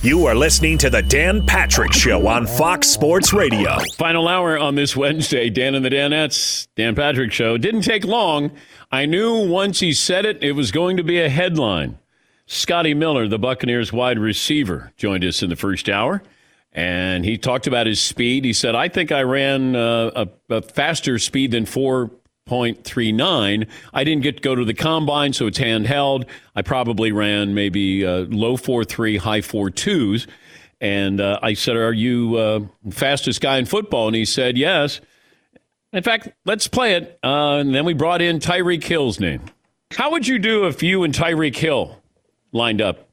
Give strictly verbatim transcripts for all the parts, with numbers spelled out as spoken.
You are listening to the Dan Patrick Show on Fox Sports Radio. Final hour on this Wednesday, Dan and the Danettes, Dan Patrick Show. Didn't take long. I knew once he said it, it was going to be a headline. Scotty Miller, the Buccaneers wide receiver, joined us in the first hour, and he talked about his speed. He said, I think I ran uh, a, a faster speed than four point three nine. I didn't get to go to the combine, so it's handheld. I probably ran maybe uh, low four three, high four twos. And uh, I said, are you uh, fastest guy in football? And he said, yes. In fact, let's play it. Uh, and then we brought in Tyreek Hill's name. How would you do if you and Tyreek Hill lined up?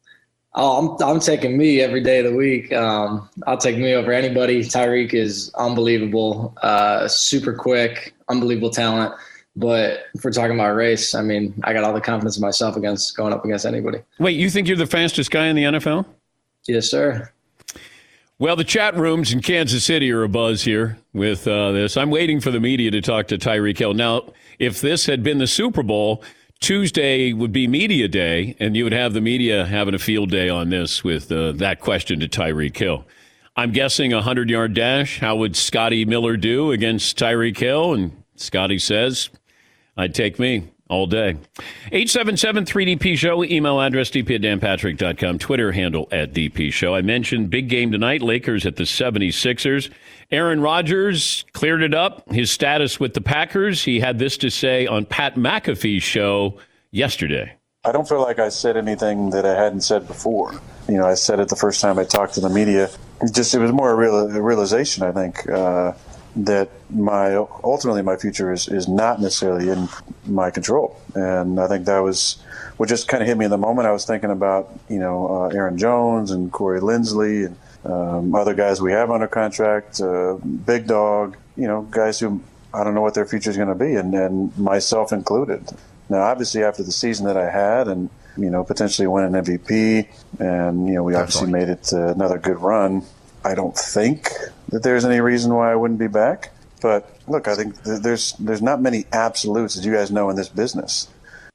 Oh, I'm I'm taking me every day of the week. Um, I'll take me over anybody. Tyreek is unbelievable, uh, super quick, unbelievable talent. But if we're talking about race, I mean, I got all the confidence in myself against going up against anybody. Wait, you think you're the fastest guy in the N F L? Yes, sir. Well, the chat rooms in Kansas City are abuzz here with uh, this. I'm waiting for the media to talk to Tyreek Hill. Now, if this had been the Super Bowl, Tuesday would be media day, and you would have the media having a field day on this with uh, that question to Tyreek Hill. I'm guessing a hundred-yard dash. How would Scotty Miller do against Tyreek Hill? And Scotty says, I'd take me all day. eight seven seven three D P Show, email address d p at dan patrick dot com, Twitter handle at D P Show. I mentioned big game tonight, Lakers at the seventy-sixers. Aaron Rodgers cleared it up, his status with the Packers. He had this to say on Pat McAfee's show yesterday. I don't feel like I said anything that I hadn't said before. You know, I said it the first time I talked to the media. It just, it was more a, real, a realization, I think, uh, that my ultimately my future is, is not necessarily in my control. And I think that was what just kind of hit me in the moment. I was thinking about, you know, uh, Aaron Jones and Corey Linsley and um, other guys we have under contract, uh, Big Dog, you know, guys who I don't know what their future is going to be, and, and myself included. Now, obviously, after the season that I had and, you know, potentially win an M V P and, you know, we obviously made it uh, another good run, I don't think that there's any reason why I wouldn't be back. But look, I think th- there's there's not many absolutes, as you guys know, in this business.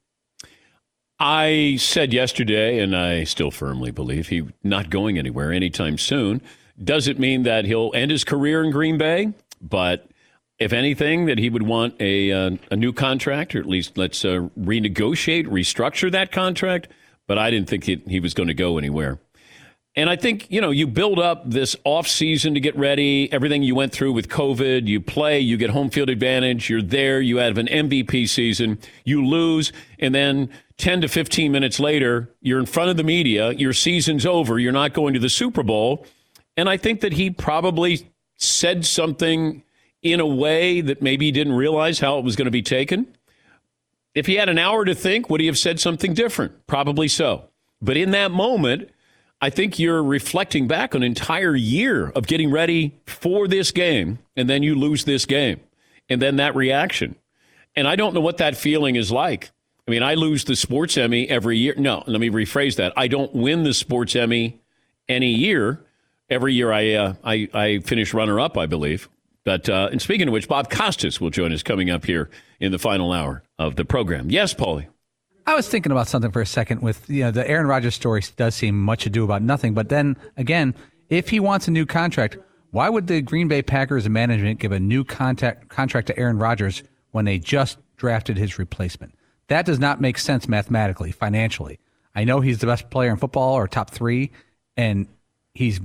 I said yesterday, and I still firmly believe he's not going anywhere anytime soon. Doesn't mean that he'll end his career in Green Bay, but if anything, that he would want a uh, a new contract, or at least let's uh, renegotiate, restructure that contract. But I didn't think he, he was going to go anywhere. And I think, you know, you build up this offseason to get ready, everything you went through with COVID, you play, you get home field advantage, you're there, you have an M V P season, you lose, and then ten to fifteen minutes later, you're in front of the media, your season's over, you're not going to the Super Bowl. And I think that he probably said something in a way that maybe he didn't realize how it was going to be taken. If he had an hour to think, would he have said something different? Probably so. But in that moment, I think you're reflecting back on an entire year of getting ready for this game, and then you lose this game, and then that reaction. And I don't know what that feeling is like. I mean, I lose the Sports Emmy every year. No, let me rephrase that. I don't win the Sports Emmy any year. Every year I uh, I, I finish runner-up, I believe. But uh, and speaking of which, Bob Costas will join us coming up here in the final hour of the program. Yes, Paulie. I was thinking about something for a second with, you know, the Aaron Rodgers story does seem much ado about nothing. But then again, if he wants a new contract, why would the Green Bay Packers management give a new contact, contract to Aaron Rodgers when they just drafted his replacement? That does not make sense mathematically, financially. I know he's the best player in football or top three, and he's,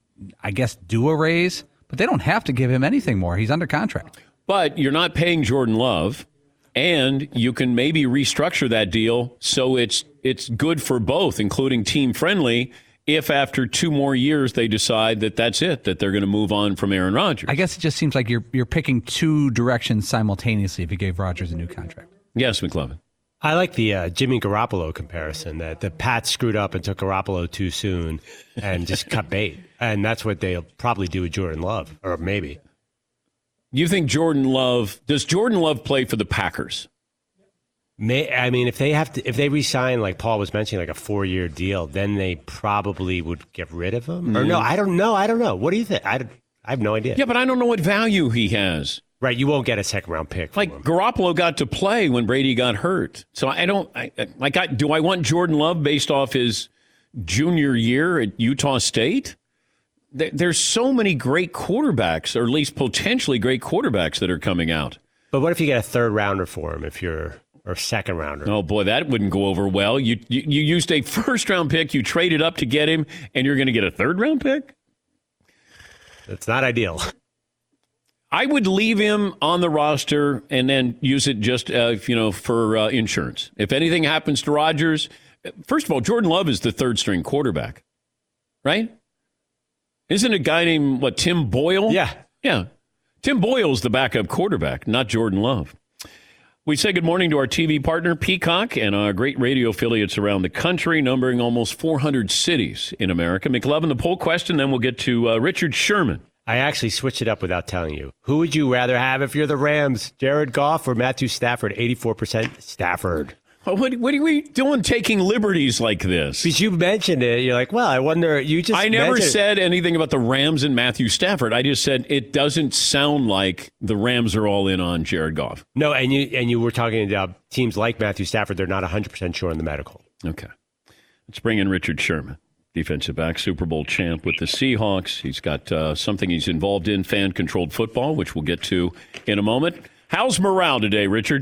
I guess, due a raise, but they don't have to give him anything more. He's under contract. But you're not paying Jordan Love. And you can maybe restructure that deal so it's it's good for both, including team friendly, if after two more years they decide that that's it, that they're going to move on from Aaron Rodgers. I guess it just seems like you're you're picking two directions simultaneously if you gave Rodgers a new contract. Yes, McLovin. I like the uh, Jimmy Garoppolo comparison, that the Pats screwed up and took Garoppolo too soon and just cut bait. And that's what they'll probably do with Jordan Love, or maybe. You think Jordan Love, does Jordan Love play for the Packers? May, I mean, if they have to, if they re-sign, like Paul was mentioning, like a four-year deal, then they probably would get rid of him. Mm. Or no, I don't know. I don't know. What do you think? I, I have no idea. Yeah, but I don't know what value he has. Right, you won't get a second-round pick. Like him. Garoppolo got to play when Brady got hurt, so I don't. I, like, I, do I want Jordan Love based off his junior year at Utah State. There's so many great quarterbacks, or at least potentially great quarterbacks that are coming out. But what if you get a third rounder for him? If you're or second rounder? Oh boy, that wouldn't go over well. You you, you used a first round pick, you traded up to get him, and you're going to get a third round pick. That's not ideal. I would leave him on the roster and then use it just uh, you know for uh, insurance. If anything happens to Rodgers, first of all, Jordan Love is the third string quarterback, right? Isn't a guy named, what, Tim Boyle? Yeah. Yeah. Tim Boyle's the backup quarterback, not Jordan Love. We say good morning to our T V partner, Peacock, and our great radio affiliates around the country, numbering almost four hundred cities in America. McLovin, the poll question, then we'll get to uh, Richard Sherman. I actually switched it up without telling you. Who would you rather have if you're the Rams, Jared Goff or Matthew Stafford? eighty-four percent Stafford. What, what are we doing taking liberties like this? Because you mentioned it. You're like, well, I wonder. You just I never mentioned- said anything about the Rams and Matthew Stafford. I just said it doesn't sound like the Rams are all in on Jared Goff. No, and you and you were talking about teams like Matthew Stafford. They're not one hundred percent sure on the medical. Okay. Let's bring in Richard Sherman, defensive back, Super Bowl champ with the Seahawks. He's got uh, something he's involved in, fan-controlled football, which we'll get to in a moment. How's morale today, Richard?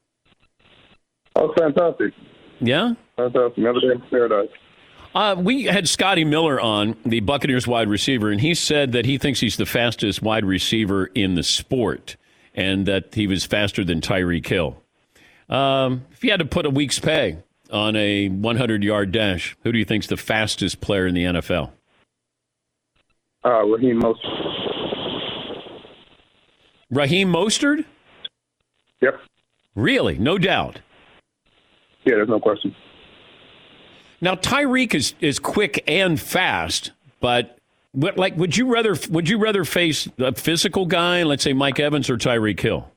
Oh, fantastic. Yeah? Fantastic. Another day in paradise. Uh, we had Scotty Miller on, the Buccaneers wide receiver, and he said that he thinks he's the fastest wide receiver in the sport and that he was faster than Tyreek Hill. Um, if you had to put a week's pay on a hundred-yard dash, who do you think's the fastest player in the N F L? Uh, Raheem Mostert. Raheem Mostert? Yep. Really? No doubt. Yeah, there's no question. Now Tyreek is, is quick and fast, but what, like, would you rather would you rather face a physical guy, let's say Mike Evans, or Tyreek Hill?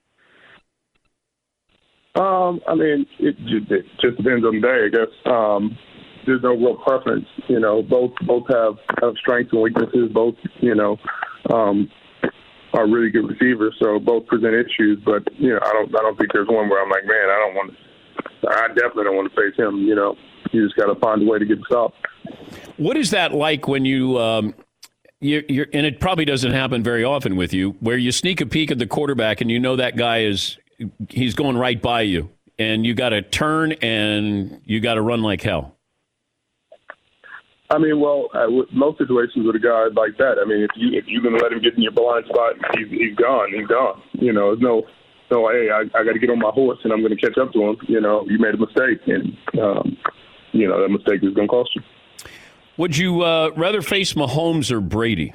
Um, I mean, it, it just depends on the day, I guess. Um, there's no real preference. You know, both both have, have strengths and weaknesses. Both, you know, um, are really good receivers. So both present issues. But you know, I don't I don't think there's one where I'm like, man, I don't want to. I definitely don't want to face him. You know, you just got to find a way to get stopped. What is that like when you, um, you're, you're, and it probably doesn't happen very often with you, where you sneak a peek at the quarterback and you know that guy is, he's going right by you, and you got to turn and you got to run like hell? I mean, well, uh, with most situations with a guy like that, I mean, if you if you're gonna let him get in your blind spot, he's, he's gone. He's gone. You know, there's no. So, hey, I, I got to get on my horse, and I'm going to catch up to him. You know, you made a mistake, and, um, you know, that mistake is going to cost you. Would you uh, rather face Mahomes or Brady?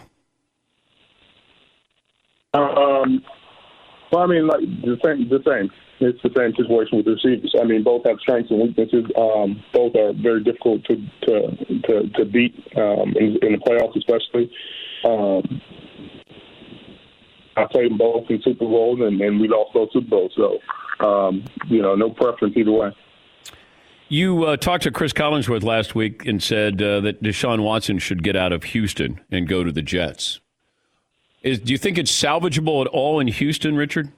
Um, well, I mean, like the same. The same. It's the same situation with the receivers. I mean, both have strengths and weaknesses. Um, both are very difficult to to to, to beat um, in, in the playoffs, especially. Um, I played them both in Super Bowls, and, and we lost both Super Bowls. So, um, you know, no preference either way. You uh, talked to Chris Collinsworth last week and said uh, that Deshaun Watson should get out of Houston and go to the Jets. Is, do you think it's salvageable at all in Houston, Richard?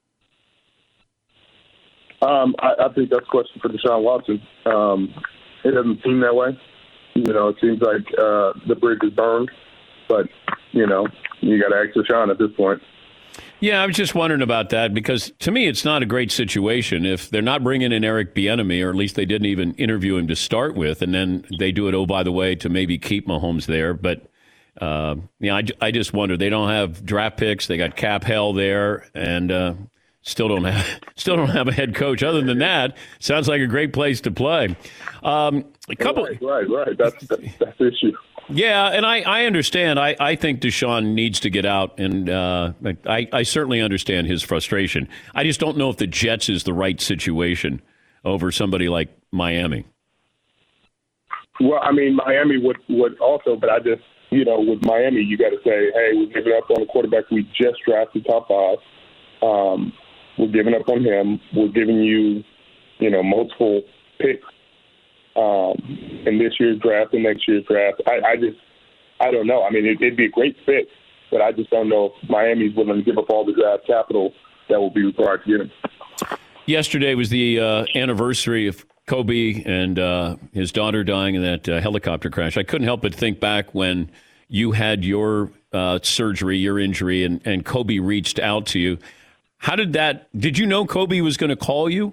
Um, I, I think that's a question for Deshaun Watson. Um, it doesn't seem that way. You know, it seems like uh, the bridge is burned. But, you know, you got to ask Deshaun at this point. Yeah, I was just wondering about that because to me it's not a great situation if they're not bringing in Eric Bieniemy, or at least they didn't even interview him to start with, and then they do it, oh, by the way, to maybe keep Mahomes there. But, uh, yeah, I, I just wonder. They don't have draft picks. They got cap hell there, and uh, still don't have still don't have a head coach. Other than that, sounds like a great place to play. Um, a couple, right, right, right. That's that's, that's the issue. Yeah, and I, I understand. I, I think Deshaun needs to get out, and uh, I, I certainly understand his frustration. I just don't know if the Jets is the right situation over somebody like Miami. Well, I mean, Miami would, would also, but I just, you know, with Miami, you got to say, hey, we're giving up on a quarterback we just drafted top five. Um, we're giving up on him. We're giving you, you know, multiple picks. Um, in this year's draft and next year's draft. I, I just, I don't know. I mean, it, it'd be a great fit, but I just don't know if Miami's willing to give up all the draft capital that will be required to get him. Yesterday was the uh, anniversary of Kobe and uh, his daughter dying in that uh, helicopter crash, I couldn't help but think back when you had your uh, surgery, your injury, and, and Kobe reached out to you. How did that, did you know Kobe was going to call you?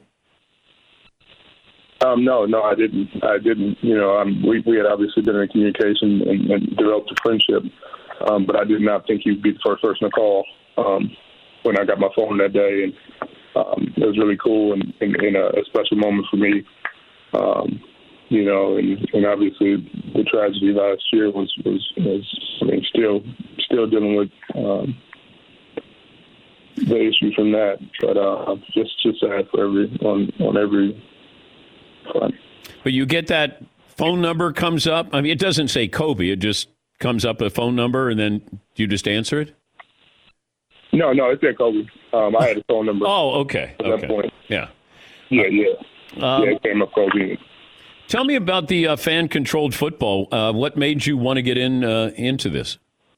Um, no, no, I didn't. I didn't. You know, um, we, we had obviously been in communication and, and developed a friendship, um, but I did not think he'd be the first person to call um, when I got my phone that day. And um, it was really cool and, and, and a, a special moment for me. Um, you know, and, and obviously the tragedy last year was, was, was I mean, still, still dealing with um, the issue from that. But uh, just, just sad for every on, on every. Front. But you get that phone number comes up. I mean, it doesn't say Kobe. It just comes up a phone number, and then you just answer it. No, no, it said Kobe. Um, I had a phone number. Oh, okay. At okay. that point. Yeah. Yeah, yeah. Um, yeah, it came up Kobe. Tell me about the uh, fan-controlled football. Uh, what made you want to get in uh, into this?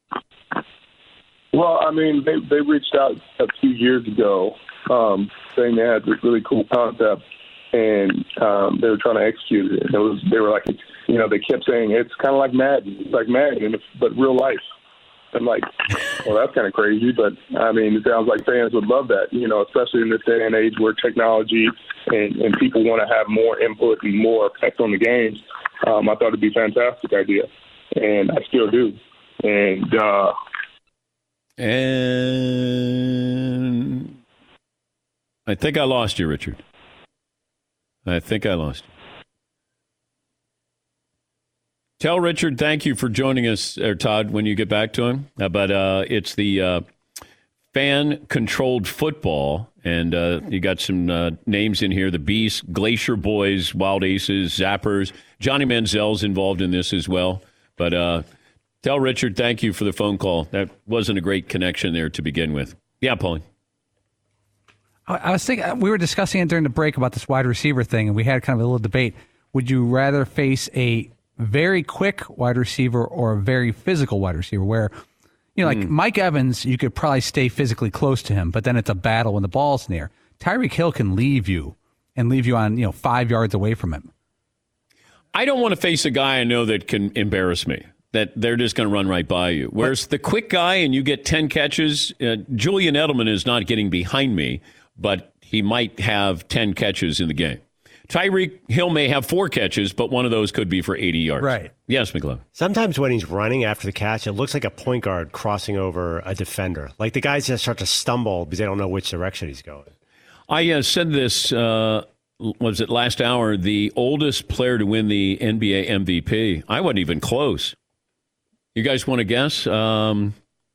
Well, I mean, they they reached out a few years ago, um, saying they had this really cool concept. And um, they were trying to execute it. It was, they were like, you know, they kept saying it's kind of like Madden, it's like Madden, but real life. I'm like, well, that's kind of crazy, but I mean, it sounds like fans would love that, you know, especially in this day and age where technology and, and people want to have more input and more effect on the games. Um, I thought it'd be a fantastic idea, and I still do. And uh, and I think I lost you, Richard. I think I lost you. Tell Richard thank you for joining us, or Todd, when you get back to him. Uh, but uh, it's the uh, fan-controlled football, and uh, you got some uh, names in here: the Beasts, Glacier Boys, Wild Aces, Zappers. Johnny Manziel's involved in this as well. But uh, tell Richard thank you for the phone call. That wasn't a great connection there to begin with. Yeah, Paulie. I was thinking, we were discussing it during the break about this wide receiver thing, and we had kind of a little debate. Would you rather face a very quick wide receiver or a very physical wide receiver where, you know, like mm. Mike Evans, you could probably stay physically close to him, but then it's a battle when the ball's in the air. Tyreek Hill can leave you and leave you on, you know, five yards away from him. I don't want to face a guy I know that can embarrass me, that they're just going to run right by you. Whereas but, the quick guy and you get ten catches, uh, Julian Edelman is not getting behind me, but he might have ten catches in the game. Tyreek Hill may have four catches, but one of those could be for eighty yards. Right. Yes, McLeod. Sometimes when he's running after the catch, it looks like a point guard crossing over a defender. Like the guys just start to stumble because they don't know which direction he's going. I uh, said this, uh, was it last hour, the oldest player to win the N B A M V P. I wasn't even close. You guys want to guess? Um,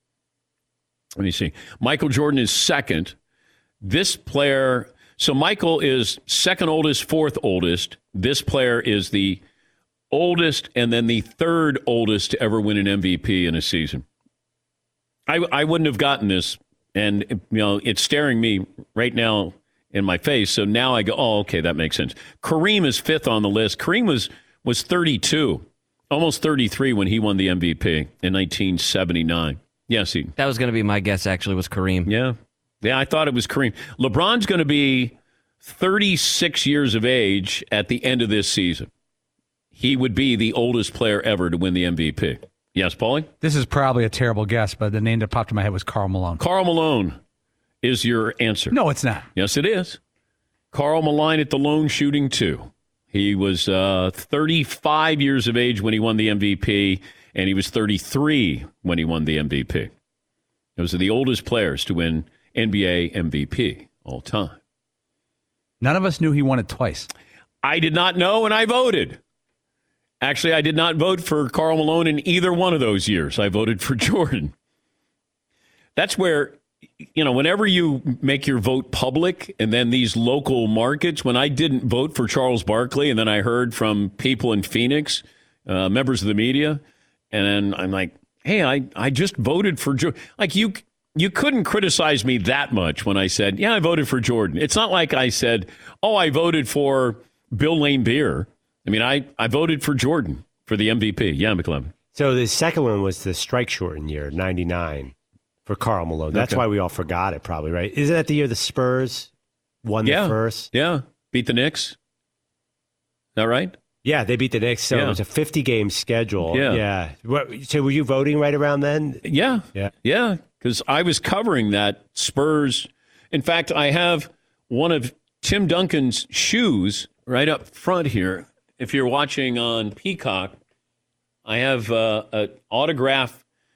let me see. Michael Jordan is second. This player, so Michael is second oldest, fourth oldest. This player is the oldest and then the third oldest to ever win an M V P in a season. I, I wouldn't have gotten this, and you know it's staring me right now in my face. So now I go, oh, okay, that makes sense. Kareem is fifth on the list. Kareem was was thirty-two, almost thirty-three when he won the M V P in nineteen seventy-nine. Yes, he. That was going to be my guess. Actually, was Kareem. Yeah. Yeah, I thought it was Kareem. LeBron's going to be thirty-six years of age at the end of this season. He would be the oldest player ever to win the M V P. Yes, Paulie? This is probably a terrible guess, but the name that popped in my head was Karl Malone. Karl Malone is your answer. No, it's not. Yes, it is. Karl Malone at the lone shooting two. He was uh, thirty-five years of age when he won the M V P, and he was thirty-three when he won the M V P. Those are the oldest players to win N B A M V P all time. None of us knew he won it twice. I did not know, and I voted. Actually, I did not vote for Karl Malone in either one of those years. I voted for Jordan. That's where, you know, whenever you make your vote public and then these local markets, when I didn't vote for Charles Barkley and then I heard from people in Phoenix, uh, members of the media, and then I'm like, hey, I, I just voted for Jordan. Like you... You couldn't criticize me that much when I said, yeah, I voted for Jordan. It's not like I said, oh, I voted for Bill Laimbeer. I mean, I, I voted for Jordan for the M V P. Yeah, McLevin. So the second one was the strike shortened year, ninety-nine, for Karl Malone. That's okay. Why we all forgot it probably, right? Isn't that the year the Spurs won yeah. the first? Yeah, beat the Knicks. that right? Yeah, they beat the Knicks, so Yeah. it was a fifty-game schedule. Yeah. yeah. What, so were you voting right around then? Yeah. Yeah. Yeah, because I was covering that Spurs. In fact, I have one of Tim Duncan's shoes right up front here. If you're watching on Peacock, I have uh, an autograph.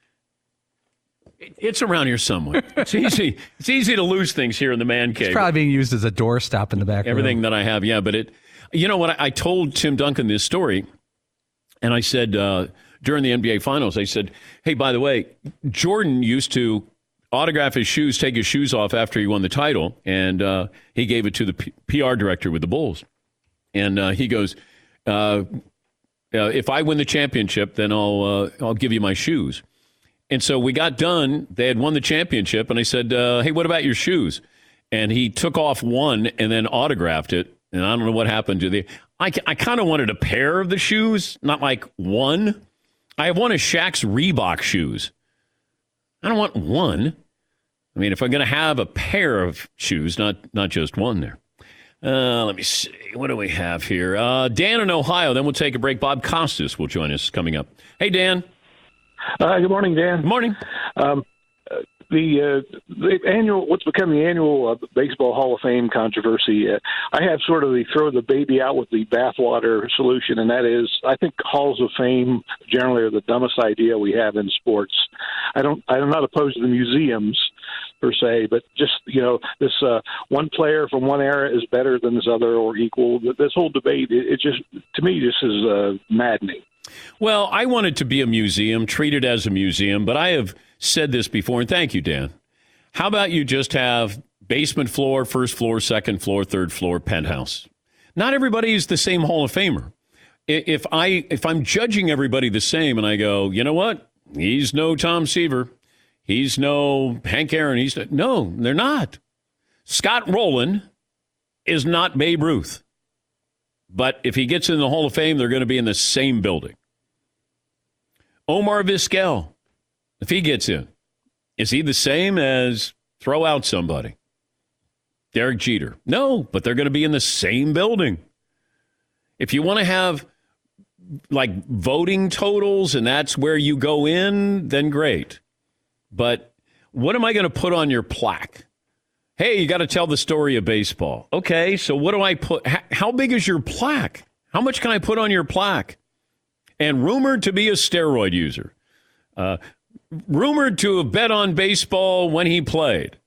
It's around here somewhere. It's easy. It's easy to lose things here in the man cave. It's probably being used as a doorstop in the back Everything room. that I have, yeah. But it, you know what? I, I told Tim Duncan this story, and I said uh, during the N B A Finals, I said, "Hey, by the way, Jordan used to autograph his shoes, take his shoes off after he won the title, and uh, he gave it to the P- PR director with the Bulls, and uh, he goes." Uh, uh, if I win the championship, then I'll uh, I'll give you my shoes. And so we got done. They had won the championship, and I said, uh, "Hey, what about your shoes?" And he took off one and then autographed it. And I don't know what happened to the. I I kind of wanted a pair of the shoes, not like one. I have one of Shaq's Reebok shoes. I don't want one. I mean, if I'm going to have a pair of shoes, not not just one there. Uh, let me see. What do we have here? Uh, Dan in Ohio. Then we'll take a break. Bob Costas will join us coming up. Hey, Dan. Uh, good morning, Dan. Good morning. Um, uh, the uh, the annual, what's become the annual uh, Baseball Hall of Fame controversy. Uh, I have sort of the throw the baby out with the bathwater solution, and that is, I think halls of fame generally are the dumbest idea we have in sports. I don't. I'm not opposed to the museums per se, but just, you know, this uh, one player from one era is better than this other or equal. This whole debate, it, it just, to me, just is uh, maddening. Well, I want it to be a museum, treat it as a museum, but I have said this before, and thank you, Dan. How about you just have basement floor, first floor, second floor, third floor, penthouse? Not everybody is the same Hall of Famer. If I if I'm judging everybody the same, and I go, you know what? He's no Tom Seaver. He's no Hank Aaron. He's no, they're not. Scott Rowland is not Babe Ruth. But if he gets in the Hall of Fame, they're going to be in the same building. Omar Vizquel, if he gets in, is he the same as throw out somebody? Derek Jeter. No, but they're going to be in the same building. If you want to have like voting totals and that's where you go in, then great. But what am I going to put on your plaque? Hey, you got to tell the story of baseball. Okay, so what do I put? How big is your plaque? How much can I put on your plaque? And rumored to be a steroid user. Uh, rumored to have bet on baseball when he played.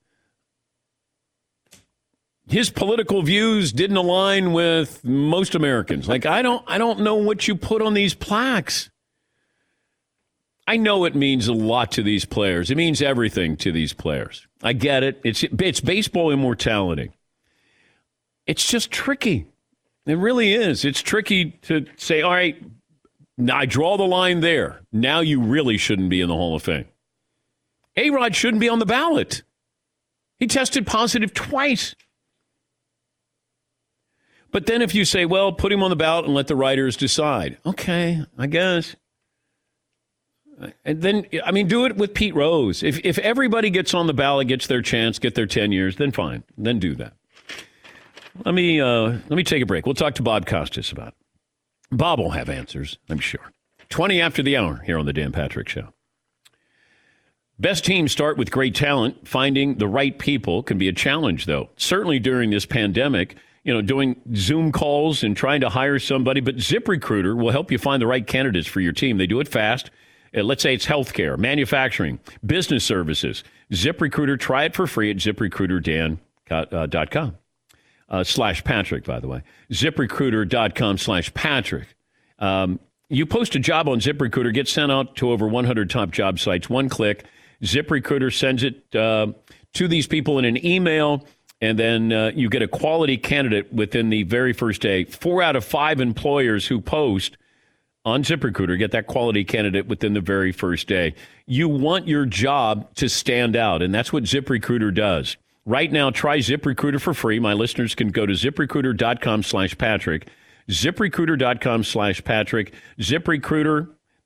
His political views didn't align with most Americans. Like, I don't, I don't know what you put on these plaques. I know it means a lot to these players. It means everything to these players. I get it. It's it's baseball immortality. It's just tricky. It really is. It's tricky to say, all right, now I draw the line there. Now you really shouldn't be in the Hall of Fame. A-Rod shouldn't be on the ballot. He tested positive twice. But then if you say, well, put him on the ballot and let the writers decide. Okay, I guess. And then, I mean, do it with Pete Rose. If if everybody gets on the ballot, gets their chance, get their ten years, then fine. Then do that. Let me uh, let me take a break. We'll talk to Bob Costas about it. Bob will have answers, I'm sure. twenty after the hour here on the Dan Patrick Show. Best teams start with great talent. Finding the right people can be a challenge, though. Certainly during this pandemic, you know, doing Zoom calls and trying to hire somebody. But ZipRecruiter will help you find the right candidates for your team. They do it fast. Uh, let's say it's healthcare, manufacturing, business services. ZipRecruiter, try it for free at ZipRecruiterDan dot com uh, slash Patrick, by the way. ZipRecruiter dot com slash Patrick. Um, you post a job on ZipRecruiter, get sent out to over one hundred top job sites. One click. ZipRecruiter sends it uh, to these people in an email, and then uh, you get a quality candidate within the very first day. Four out of five employers who post on ZipRecruiter get that quality candidate within the very first day. You want your job to stand out, and that's what ZipRecruiter does. Right now, try ZipRecruiter for free. My listeners can go to ZipRecruiter dot com slash Patrick. ZipRecruiter dot com slash Patrick. ZipRecruiter,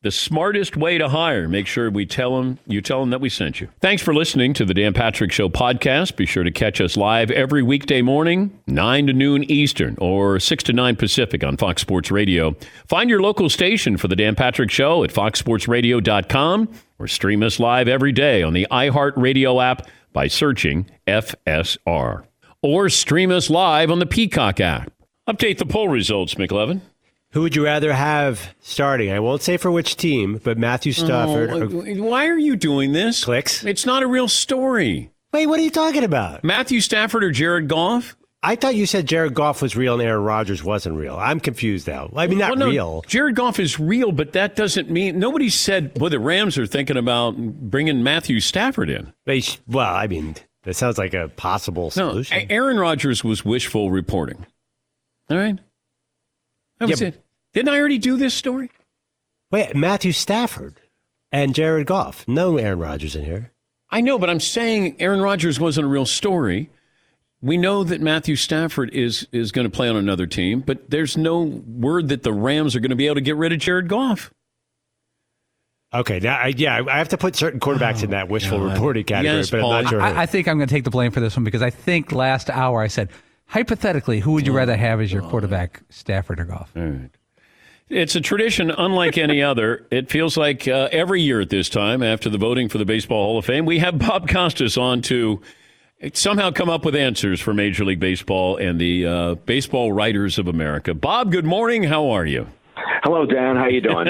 The smartest way to hire. Make sure we tell them, you tell them that we sent you. Thanks for listening to the Dan Patrick Show podcast. Be sure to catch us live every weekday morning, nine to noon Eastern or six to nine Pacific on Fox Sports Radio. Find your local station for the Dan Patrick Show at fox sports radio dot com or stream us live every day on the iHeartRadio app by searching F S R. Or stream us live on the Peacock app. Update the poll results, McLevin. Who would you rather have starting? I won't say for which team, but Matthew Stafford. Oh, why are you doing this? Clicks. It's not a real story. Wait, what are you talking about? Matthew Stafford or Jared Goff? I thought you said Jared Goff was real and Aaron Rodgers wasn't real. I'm confused now. I mean, not well, no, real. Jared Goff is real, but that doesn't mean nobody said, well, the Rams are thinking about bringing Matthew Stafford in. They sh- well, I mean, that sounds like a possible solution. No, Aaron Rodgers was wishful reporting. All right. That was yeah, it. Didn't I already do this story? Wait, Matthew Stafford and Jared Goff. No Aaron Rodgers in here. I know, but I'm saying Aaron Rodgers wasn't a real story. We know that Matthew Stafford is is going to play on another team, but there's no word that the Rams are going to be able to get rid of Jared Goff. Okay, now, I, yeah, I have to put certain quarterbacks oh, in that wishful God. reporting category, yes, but Paul. I'm not sure. I, I think I'm going to take the blame for this one because I think last hour I said, hypothetically, who would you rather have as your quarterback, Stafford or Goff? All right. It's a tradition unlike any other. It feels like uh, every year at this time, after the voting for the Baseball Hall of Fame, we have Bob Costas on to somehow come up with answers for Major League Baseball and the uh, baseball writers of America. Bob, good morning. How are you? Hello, Dan. How you doing?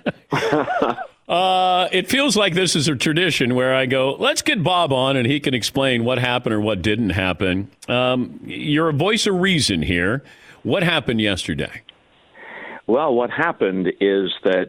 uh, it feels like this is a tradition where I go, let's get Bob on and he can explain what happened or what didn't happen. Um, you're a voice of reason here. What happened yesterday? Well, what happened is that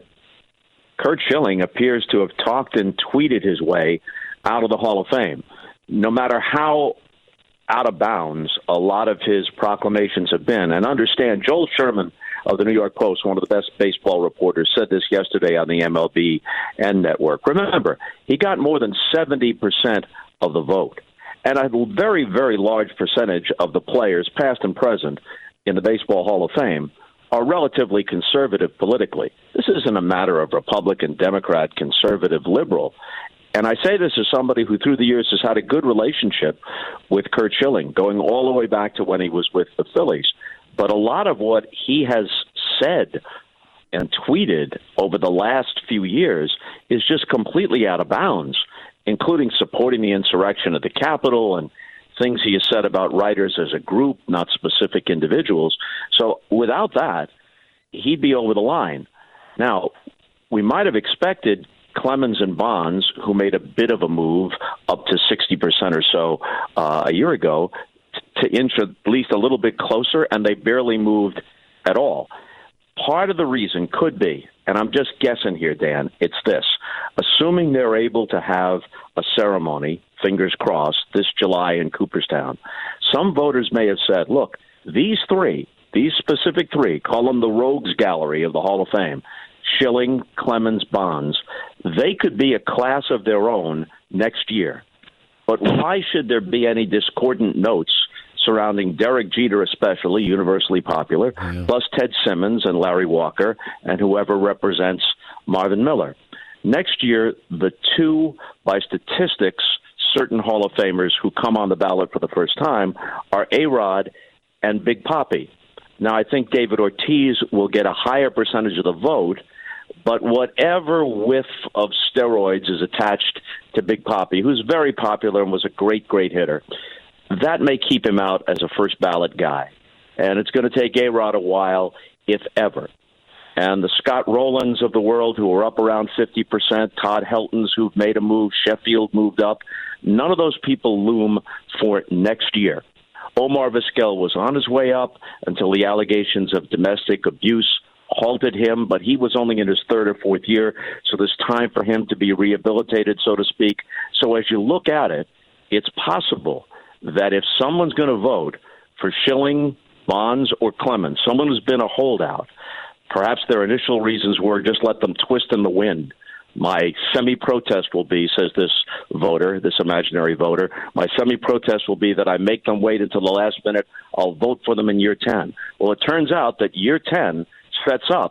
Curt Schilling appears to have talked and tweeted his way out of the Hall of Fame. No matter how out of bounds a lot of his proclamations have been, and understand, Joel Sherman of the New York Post, one of the best baseball reporters, said this yesterday on the M L B N Network. Remember, he got more than seventy percent of the vote, and a very, very large percentage of the players, past and present, in the Baseball Hall of Fame are relatively conservative politically. This isn't a matter of Republican, Democrat, conservative, liberal. And I say this as somebody who through the years has had a good relationship with Curt Schilling, going all the way back to when he was with the Phillies. But a lot of what he has said and tweeted over the last few years is just completely out of bounds, including supporting the insurrection at the Capitol and things he has said about writers as a group, not specific individuals. So without that, he'd be over the line. Now, we might have expected Clemens and Bonds, who made a bit of a move up to sixty percent or so uh, a year ago, t- to inch at least a little bit closer, and they barely moved at all. Part of the reason could be, and I'm just guessing here, Dan, it's this. Assuming they're able to have a ceremony, fingers crossed, this July in Cooperstown, some voters may have said, look, these three, these specific three, call them the Rogues Gallery of the Hall of Fame, Schilling, Clemens, Bonds, they could be a class of their own next year. But why should there be any discordant notes surrounding Derek Jeter, especially, universally popular, yeah. plus Ted Simmons and Larry Walker and whoever represents Marvin Miller? Next year, the two, by statistics, certain Hall of Famers who come on the ballot for the first time are A-Rod and Big Papi. Now, I think David Ortiz will get a higher percentage of the vote, but whatever whiff of steroids is attached to Big Papi, who's very popular and was a great, great hitter, that may keep him out as a first ballot guy. And it's going to take A-Rod a while, if ever. And the Scott Rowlands of the world, who are up around fifty percent, Todd Heltons, who've made a move, Sheffield moved up, none of those people loom for next year. Omar Vizquel was on his way up until the allegations of domestic abuse halted him, but he was only in his third or fourth year, so there's time for him to be rehabilitated, so to speak. So as you look at it, it's possible that if someone's going to vote for Schilling, Bonds, or Clemens, someone who's been a holdout, perhaps their initial reasons were just let them twist in the wind. My semi-protest will be, says this voter, this imaginary voter, my semi-protest will be that I make them wait until the last minute. I'll vote for them in year ten. Well, it turns out that year ten sets up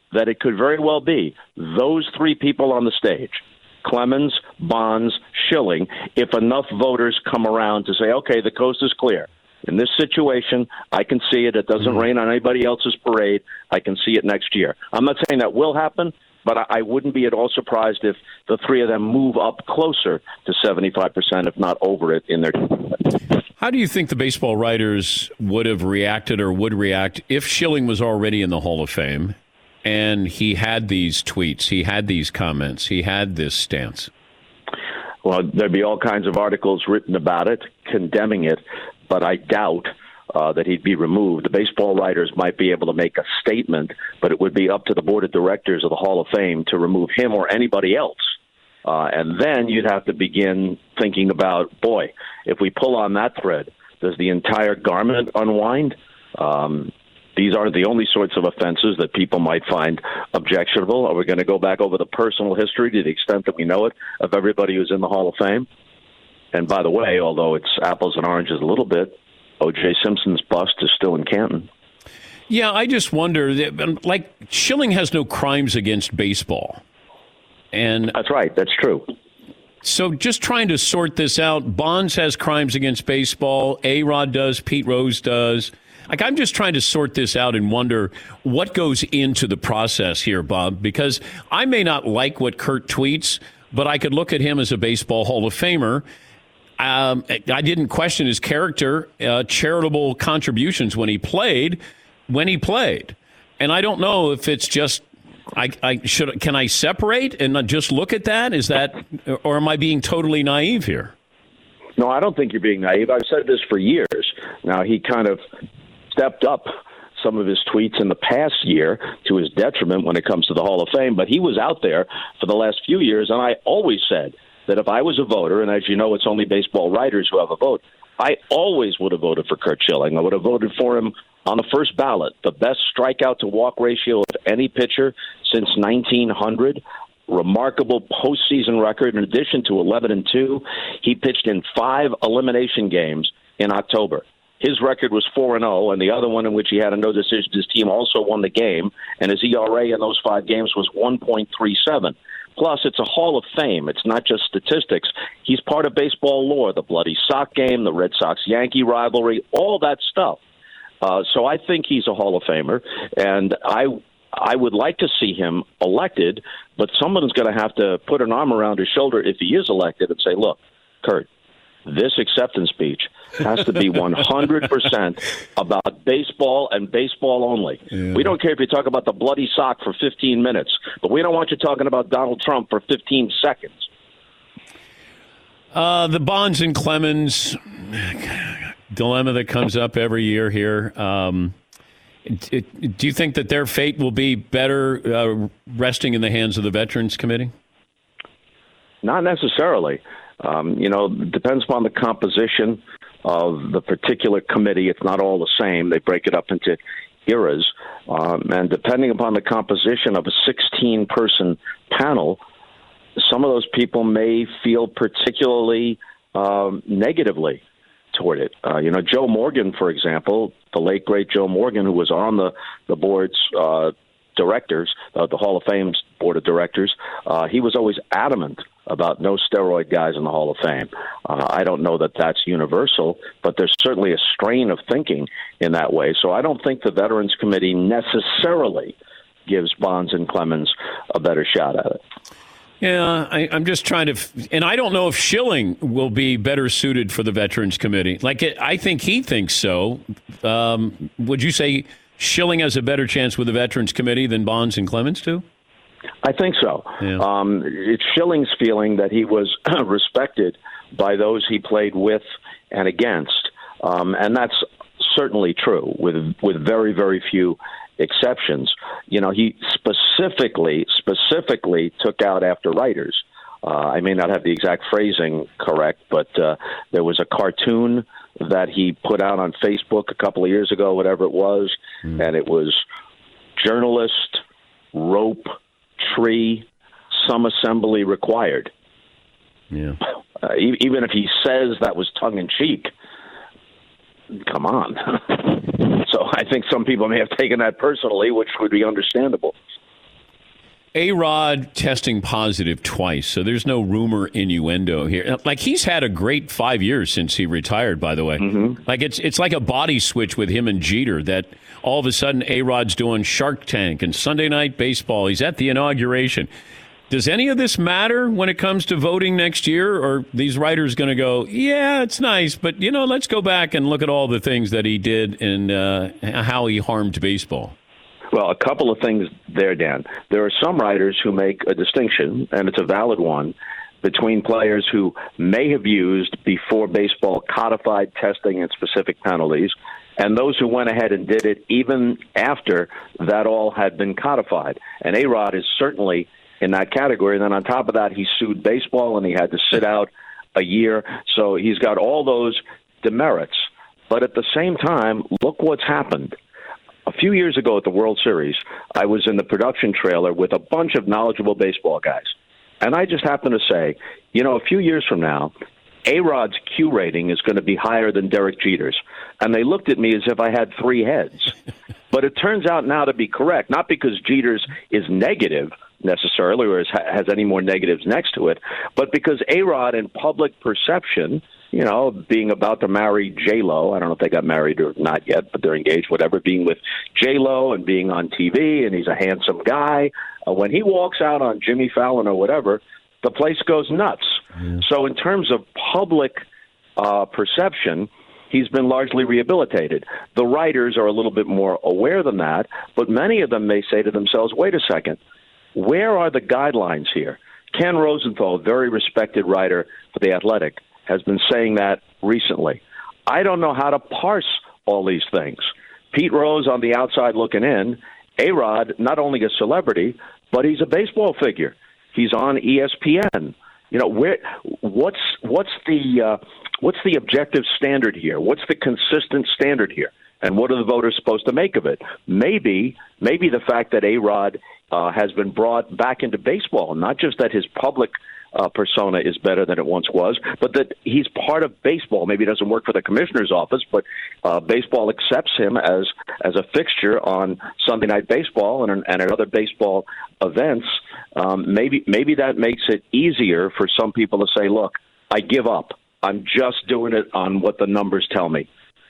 that it could very well be those three people on the stage, Clemens, Bonds, Schilling, if enough voters come around to say, okay, the coast is clear. In this situation, I can see it. It doesn't rain on anybody else's parade. I can see it next year. I'm not saying that will happen, but I wouldn't be at all surprised if the three of them move up closer to seventy-five percent, if not over it, in their. How do you think the baseball writers would have reacted or would react if Schilling was already in the Hall of Fame and he had these tweets, he had these comments, he had this stance? Well, there'd be all kinds of articles written about it, condemning it, but I doubt uh, that he'd be removed. The baseball writers might be able to make a statement, but it would be up to the board of directors of the Hall of Fame to remove him or anybody else. Uh, and then you'd have to begin thinking about, boy, if we pull on that thread, does the entire garment unwind? Um, these aren't the only sorts of offenses that people might find objectionable. Are we going to go back over the personal history to the extent that we know it of everybody who's in the Hall of Fame? And by the way, although it's apples and oranges a little bit, O J Simpson's bust is still in Canton. Yeah, I just wonder, like, Schilling has no crimes against baseball. And that's right. That's true. So just trying to sort this out, Bonds has crimes against baseball. A-Rod does. Pete Rose does. Like, I'm just trying to sort this out and wonder what goes into the process here, Bob, because I may not like what Kurt tweets, but I could look at him as a baseball Hall of Famer. Um, I didn't question his character, uh, charitable contributions when he played, when he played. And I don't know if it's just, I, I should, can I separate and not just look at that? Is that, or am I being totally naive here? No, I don't think you're being naive. I've said this for years. Now, he kind of stepped up some of his tweets in the past year to his detriment when it comes to the Hall of Fame, but he was out there for the last few years, and I always said that if I was a voter, and as you know, it's only baseball writers who have a vote, I always would have voted for Kurt Schilling. I would have voted for him on the first ballot, the best strikeout to walk ratio of any pitcher since nineteen hundred. Remarkable postseason record. In addition to eleven and two, he pitched in five elimination games in October. His record was four and oh, and the other one in which he had a no decision, his team also won the game, and his E R A in those five games was one point three seven. Plus, it's a Hall of Fame. It's not just statistics. He's part of baseball lore, the bloody sock game, the Red Sox-Yankee rivalry, all that stuff. Uh, so I think he's a Hall of Famer, and I I would like to see him elected, but someone's going to have to put an arm around his shoulder if he is elected and say, look, Kurt, this acceptance speech has to be one hundred percent about baseball and baseball only. Yeah. We don't care if you talk about the bloody sock for fifteen minutes, but we don't want you talking about Donald Trump for fifteen seconds. Uh, the Bonds and Clemens dilemma that comes up every year here. Um, it, it, do you think that their fate will be better uh, resting in the hands of the Veterans Committee? Not necessarily. Um, you know, it depends upon the composition of the particular committee. It's not all the same. They break it up into eras. Um, and depending upon the composition of a sixteen-person panel, some of those people may feel particularly um, negatively toward it. Uh, you know, Joe Morgan, for example, the late, great Joe Morgan, who was on the, the board's uh, directors, uh, the Hall of Fame's board of directors, uh, he was always adamant about no steroid guys in the Hall of Fame. Uh, I don't know that that's universal, but there's certainly a strain of thinking in that way. So I don't think the Veterans Committee necessarily gives Bonds and Clemens a better shot at it. Yeah, I, I'm just trying to, and I don't know if Schilling will be better suited for the Veterans Committee. Like, I think he thinks so. Um, would you say Schilling has a better chance with the Veterans Committee than Bonds and Clemens do? I think so. Yeah. Um, it's Schilling's feeling that he was respected by those he played with and against, um, and that's certainly true with with very, very few exceptions. You know, he specifically specifically took out after writers. Uh, I may not have the exact phrasing correct, but uh, there was a cartoon that he put out on Facebook a couple of years ago, whatever it was, mm. and it was journalist, rope, tree, some assembly required. Yeah. Uh, even if he says that was tongue-in-cheek, come on. So I think some people may have taken that personally, which would be understandable. A-Rod testing positive twice, so there's no rumor innuendo here. Like, he's had a great five years since he retired, by the way. Mm-hmm. Like, it's it's like a body switch with him and Jeter that all of a sudden A-Rod's doing Shark Tank and Sunday Night Baseball. He's at the inauguration. Does any of this matter when it comes to voting next year? Or these writers going to go, yeah, it's nice, but, you know, let's go back and look at all the things that he did and uh, how he harmed baseball? Well, a couple of things there, Dan. There are some writers who make a distinction, and it's a valid one, between players who may have used before baseball codified testing and specific penalties, and those who went ahead and did it even after that all had been codified. And A-Rod is certainly in that category. And then on top of that, he sued baseball, and he had to sit out a year. So he's got all those demerits. But at the same time, look what's happened. A few years ago at the World Series, I was in the production trailer with a bunch of knowledgeable baseball guys. And I just happened to say, you know, a few years from now, A-Rod's Q rating is going to be higher than Derek Jeter's. And they looked at me as if I had three heads. But it turns out now to be correct, not because Jeter's is negative necessarily or has any more negatives next to it, but because A-Rod in public perception, you know, being about to marry J-Lo, I don't know if they got married or not yet, but they're engaged, whatever, being with J-Lo and being on T V, and he's a handsome guy. Uh, when he walks out on Jimmy Fallon or whatever, the place goes nuts. Mm. So in terms of public uh, perception, he's been largely rehabilitated. The writers are a little bit more aware than that, but many of them may say to themselves, wait a second, where are the guidelines here? Ken Rosenthal, a very respected writer for The Athletic, has been saying that recently. I don't know how to parse all these things. Pete Rose on the outside looking in, A-Rod, not only a celebrity, but he's a baseball figure. He's on E S P N. You know, where what's what's the uh, what's the objective standard here? What's the consistent standard here? And what are the voters supposed to make of it? Maybe maybe the fact that A-Rod uh, has been brought back into baseball, not just that his public Uh, persona is better than it once was, but that he's part of baseball. Maybe he doesn't work for the commissioner's office, but uh, baseball accepts him as as a fixture on Sunday Night Baseball and, and at other baseball events. Um, maybe maybe that makes it easier for some people to say, look, I give up. I'm just doing it on what the numbers tell me.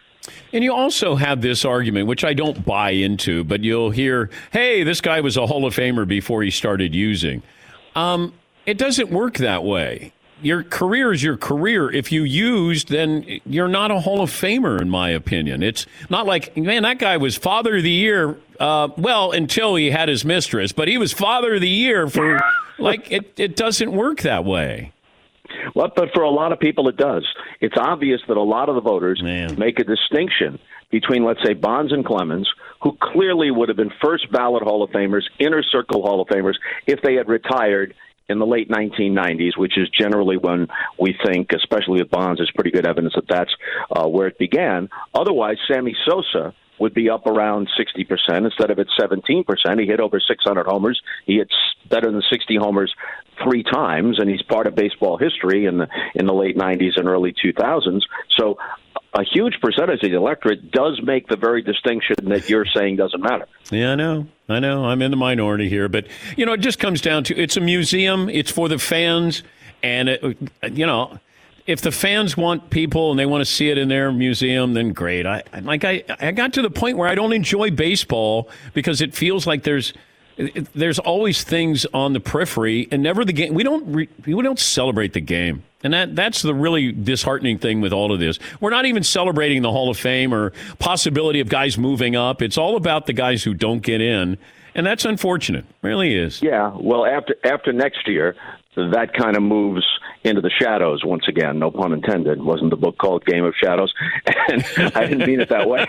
And you also have this argument, which I don't buy into, but you'll hear, hey, this guy was a Hall of Famer before he started using. Um It doesn't work that way. Your career is your career. If you used, then you're not a Hall of Famer, in my opinion. It's not like, man, that guy was Father of the Year, uh, well, until he had his mistress, but he was Father of the Year for, like, it, it doesn't work that way. Well, but for a lot of people it does. It's obvious that a lot of the voters man. make a distinction between, let's say, Bonds and Clemens, who clearly would have been first ballot Hall of Famers, inner circle Hall of Famers, if they had retired in the late nineteen nineties, which is generally when we think, especially with Bonds, there's pretty good evidence that that's uh, where it began. Otherwise, Sammy Sosa would be up around sixty percent instead of at seventeen percent. He hit over six hundred homers. He hits better than sixty homers three times, and he's part of baseball history in the in the late nineties and early two thousands. So a huge percentage of the electorate does make the very distinction that you're saying doesn't matter. Yeah, I know. I know. I'm in the minority here. But, you know, it just comes down to it's a museum. It's for the fans. And, it, you know, if the fans want people and they want to see it in their museum, then great. I like I, I got to the point where I don't enjoy baseball because it feels like there's there's always things on the periphery and never the game. We don't re, we don't celebrate the game. And that that's the really disheartening thing with all of this. We're not even celebrating the Hall of Fame or possibility of guys moving up. It's all about the guys who don't get in. And that's unfortunate. It really is. Yeah. Well, after after next year, that kind of moves into the shadows once again. No pun intended. Wasn't the book called Game of Shadows? And I didn't mean it that way.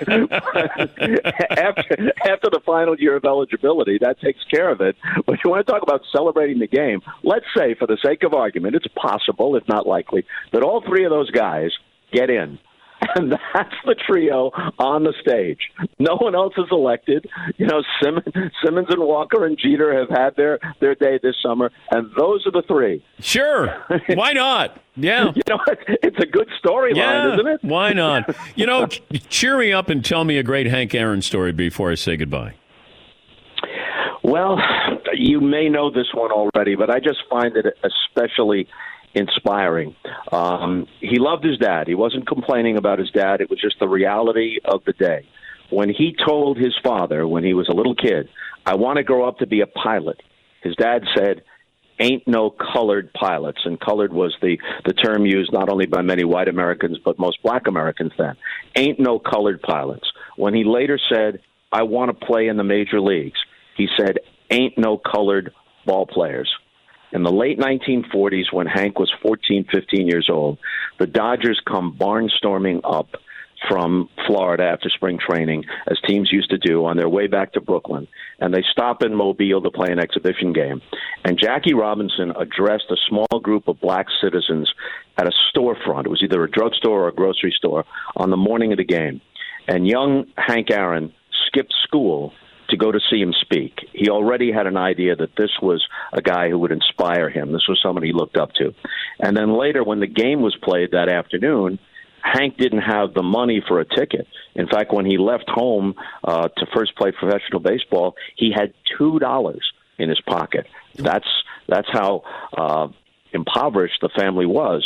after, after the final year of eligibility, that takes care of it. But you want to talk about celebrating the game. Let's say, for the sake of argument, it's possible, if not likely, that all three of those guys get in. And that's the trio on the stage. No one else is elected. You know, Simmons, Simmons and Walker and Jeter have had their, their day this summer, and those are the three. Sure. Why not? Yeah. You know, it's a good storyline, yeah. isn't it? Why not? You know, cheer me up and tell me a great Hank Aaron story before I say goodbye. Well, you may know this one already, but I just find it especially inspiring. Um, he loved his dad. He wasn't complaining about his dad. It was just the reality of the day. When he told his father when he was a little kid, I want to grow up to be a pilot, his dad said, ain't no colored pilots. And colored was the, the term used not only by many white Americans, but most black Americans then. Ain't no colored pilots. When he later said, I want to play in the major leagues, he said, ain't no colored ball players. In the late nineteen forties, when Hank was fourteen, fifteen years old, the Dodgers come barnstorming up from Florida after spring training, as teams used to do, on their way back to Brooklyn. And they stop in Mobile to play an exhibition game. And Jackie Robinson addressed a small group of black citizens at a storefront. It was either a drugstore or a grocery store on the morning of the game. And young Hank Aaron skipped school to go to see him speak. He already had an idea that this was a guy who would inspire him. This was someone he looked up to. And then later, when the game was played that afternoon, Hank didn't have the money for a ticket. In fact, when he left home uh, to first play professional baseball, he had two dollars in his pocket. That's that's how uh, impoverished the family was.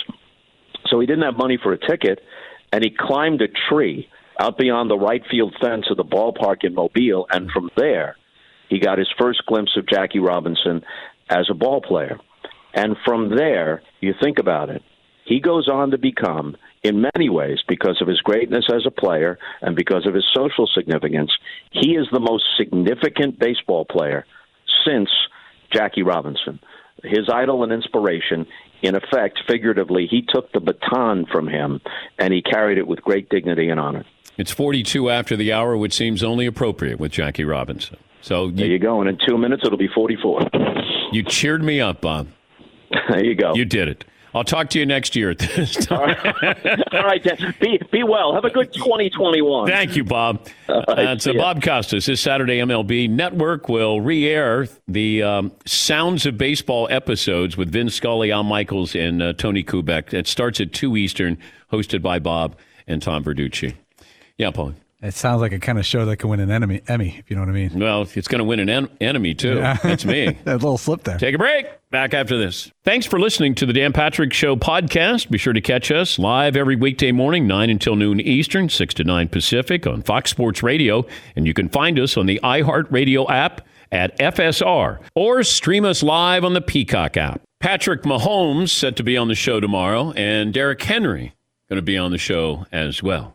So he didn't have money for a ticket, and he climbed a tree out beyond the right field fence of the ballpark in Mobile, and from there, he got his first glimpse of Jackie Robinson as a ball player. And from there, you think about it, he goes on to become, in many ways, because of his greatness as a player and because of his social significance, he is the most significant baseball player since Jackie Robinson. His idol and inspiration, in effect, figuratively, he took the baton from him, and he carried it with great dignity and honor. It's forty-two after the hour, which seems only appropriate with Jackie Robinson. So you, there you go, and in two minutes it'll be forty-four. You cheered me up, Bob. There you go. You did it. I'll talk to you next year at this time. All right, Dan. Be, be well. Have a good twenty twenty-one. Thank you, Bob. Right, That's uh, Bob Costas. This Saturday, M L B Network will re-air the um, Sounds of Baseball episodes with Vin Scully, Al Michaels, and uh, Tony Kubek. It starts at two Eastern, hosted by Bob and Tom Verducci. Yeah, Paul. It sounds like a kind of show that could win an enemy, Emmy, if you know what I mean. Well, it's going to win an en- enemy, too. Yeah. That's me. That little slip there. Take a break. Back after this. Thanks for listening to the Dan Patrick Show podcast. Be sure to catch us live every weekday morning, nine until noon Eastern, six to nine Pacific on Fox Sports Radio. And you can find us on the iHeartRadio app at F S R or stream us live on the Peacock app. Patrick Mahomes set to be on the show tomorrow, and Derrick Henry going to be on the show as well.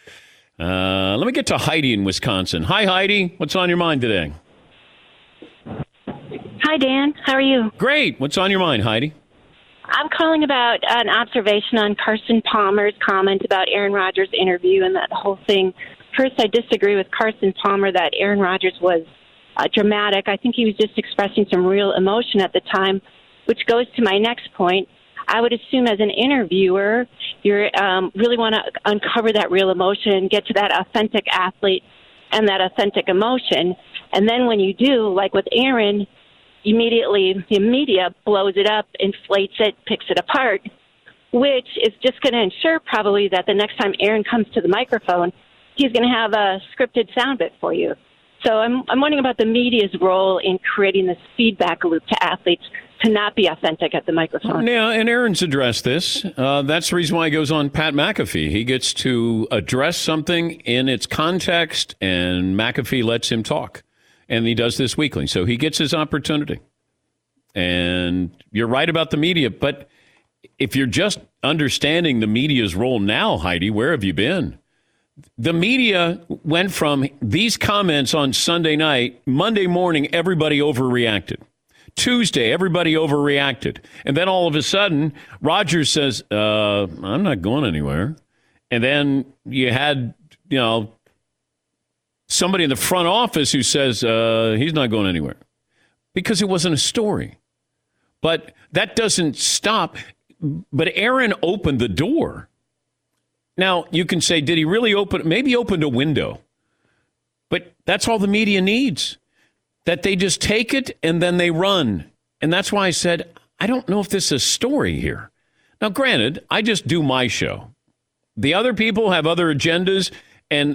Uh, let me get to Heidi in Wisconsin. Hi, Heidi. What's on your mind today? Hi, Dan. How are you? Great. What's on your mind, Heidi? I'm calling about an observation on Carson Palmer's comment about Aaron Rodgers' interview and that whole thing. First, I disagree with Carson Palmer that Aaron Rodgers was uh, dramatic. I think he was just expressing some real emotion at the time, which goes to my next point. I would assume as an interviewer, you um, really want to uncover that real emotion and get to that authentic athlete and that authentic emotion. And then when you do, like with Aaron, immediately the media blows it up, inflates it, picks it apart, which is just going to ensure probably that the next time Aaron comes to the microphone, he's going to have a scripted sound bit for you. So I'm, I'm wondering about the media's role in creating this feedback loop to athletes to not be authentic at the microphone. Yeah, and Aaron's addressed this. Uh, that's the reason why he goes on Pat McAfee. He gets to address something in its context, and McAfee lets him talk. And he does this weekly. So he gets his opportunity. And you're right about the media. But if you're just understanding the media's role now, Heidi, where have you been? The media went from these comments on Sunday night, Monday morning, everybody overreacted. Tuesday, everybody overreacted. And then all of a sudden, Rodgers says, uh, I'm not going anywhere. And then you had, you know, somebody in the front office who says uh, he's not going anywhere because it wasn't a story. But that doesn't stop. But Aaron opened the door. Now, you can say, did he really open? Maybe he opened a window. But that's all the media needs. That they just take it and then they run. And that's why I said, I don't know if this is a story here. Now, granted, I just do my show. The other people have other agendas. And,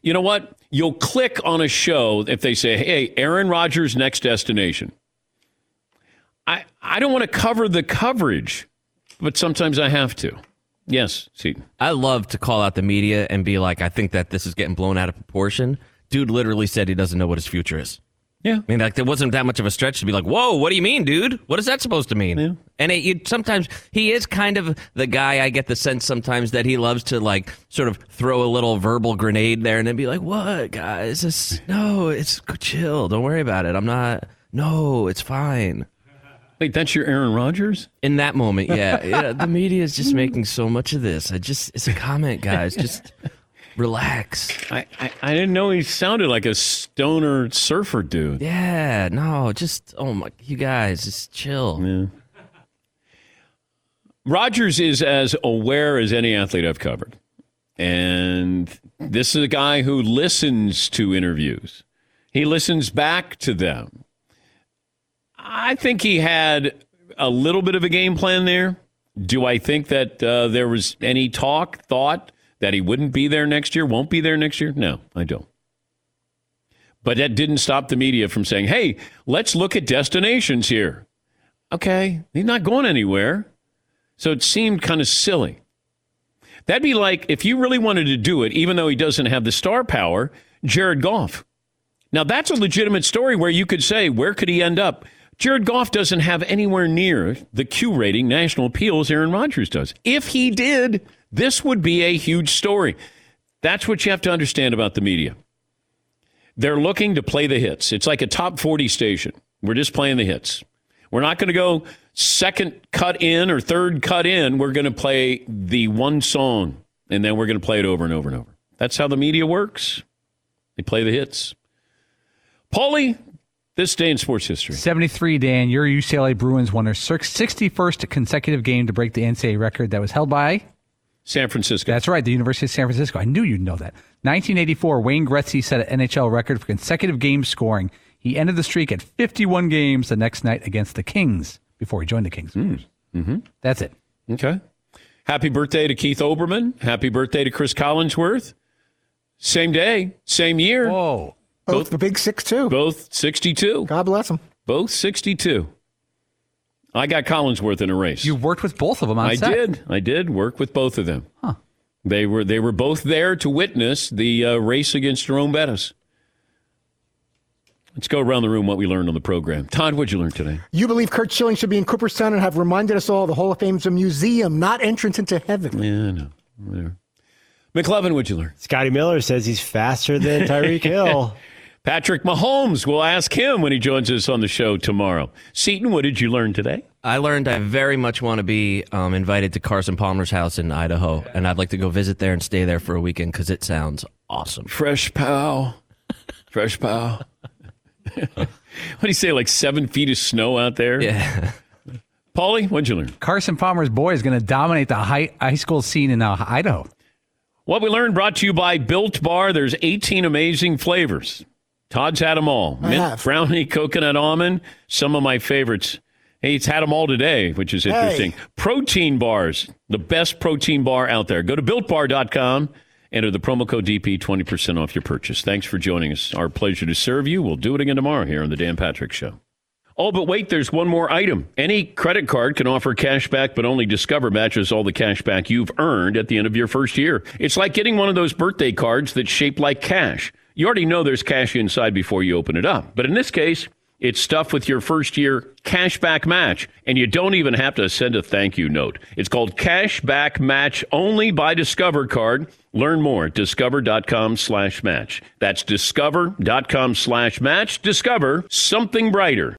You know what? You'll click on a show if they say, hey, Aaron Rodgers' next destination. I, I don't want to cover the coverage, but sometimes I have to. Yes, Seton. I love to call out the media and be like, I think that this is getting blown out of proportion. Dude literally said he doesn't know what his future is. Yeah. I mean, like, there wasn't that much of a stretch to be like, whoa, what do you mean, dude? What is that supposed to mean? Yeah. And it, you, sometimes he is kind of the guy, I get the sense sometimes that he loves to, like, sort of throw a little verbal grenade there and then be like, what, guys? It's, no, it's chill. Don't worry about it. I'm not, no, it's fine. Wait, that's your Aaron Rodgers? In that moment, yeah. yeah. The media is just making so much of this. I just, it's a comment, guys. Just relax. I, I, I didn't know he sounded like a stoner surfer dude. Yeah, no, just, oh my, you guys, just chill. Yeah. Rodgers is as aware as any athlete I've covered. And this is a guy who listens to interviews. He listens back to them. I think he had a little bit of a game plan there. Do I think that uh, there was any talk, thought that he wouldn't be there next year, won't be there next year? No, I don't. But that didn't stop the media from saying, hey, let's look at destinations here. Okay, he's not going anywhere. So it seemed kind of silly. That'd be like if you really wanted to do it, even though he doesn't have the star power, Jared Goff. Now, that's a legitimate story where you could say, where could he end up? Jared Goff doesn't have anywhere near the Q rating, national appeal, as Aaron Rodgers does. If he did, this would be a huge story. That's what you have to understand about the media. They're looking to play the hits. It's like a top forty station. We're just playing the hits. We're not going to go second cut in or third cut in. We're going to play the one song, and then we're going to play it over and over and over. That's how the media works. They play the hits. Paulie, this day in sports history. seventy-three, Dan. Your U C L A Bruins won their sixty-first consecutive game to break the N C double A record that was held by San Francisco. That's right, the University of San Francisco. I knew you'd know that. nineteen eighty-four, Wayne Gretzky set an N H L record for consecutive game scoring. He ended the streak at fifty-one games the next night against the Kings before he joined the Kings. Mm. Mm-hmm. That's it. Okay. Happy birthday to Keith Olbermann. Happy birthday to Chris Collinsworth. Same day, same year. Whoa. Both, both the big six, two. Both sixty-two. God bless them. Both sixty-two. I got Collinsworth in a race. You worked with both of them on I set. I did. I did work with both of them. Huh. They were they were both there to witness the uh, race against Jerome Bettis. Let's go around the room what we learned on the program. Todd, what'd you learn today? You believe Curt Schilling should be in Cooperstown and have reminded us all the Hall of Fame is a museum, not entrance into heaven. Yeah, I know. Whatever. McLovin, what'd you learn? Scotty Miller says he's faster than Tyreek Hill. Patrick Mahomes, we'll ask him when he joins us on the show tomorrow. Seton, what did you learn today? I learned I very much want to be um, invited to Carson Palmer's house in Idaho, and I'd like to go visit there and stay there for a weekend because it sounds awesome. Fresh pow. Fresh pow. What do you say, like seven feet of snow out there? Yeah. Paulie, what'd you learn? Carson Palmer's boy is going to dominate the high, high school scene in uh, Idaho. What we learned brought to you by Built Bar. There's eighteen amazing flavors. Todd's had them all. I Mint, have. brownie, coconut almond, some of my favorites. Hey, he's had them all today, which is interesting. Hey. Protein bars, the best protein bar out there. Go to built bar dot com. Enter the promo code D P, twenty percent off your purchase. Thanks for joining us. Our pleasure to serve you. We'll do it again tomorrow here on The Dan Patrick Show. Oh, but wait, there's one more item. Any credit card can offer cash back, but only Discover matches all the cash back you've earned at the end of your first year. It's like getting one of those birthday cards that's shaped like cash. You already know there's cash inside before you open it up. But in this case, it's stuff with your first year cash back match, and you don't even have to send a thank you note. It's called Cash Back Match only by Discover Card. Learn more at discover.com slash match. That's discover.com slash match. Discover something brighter.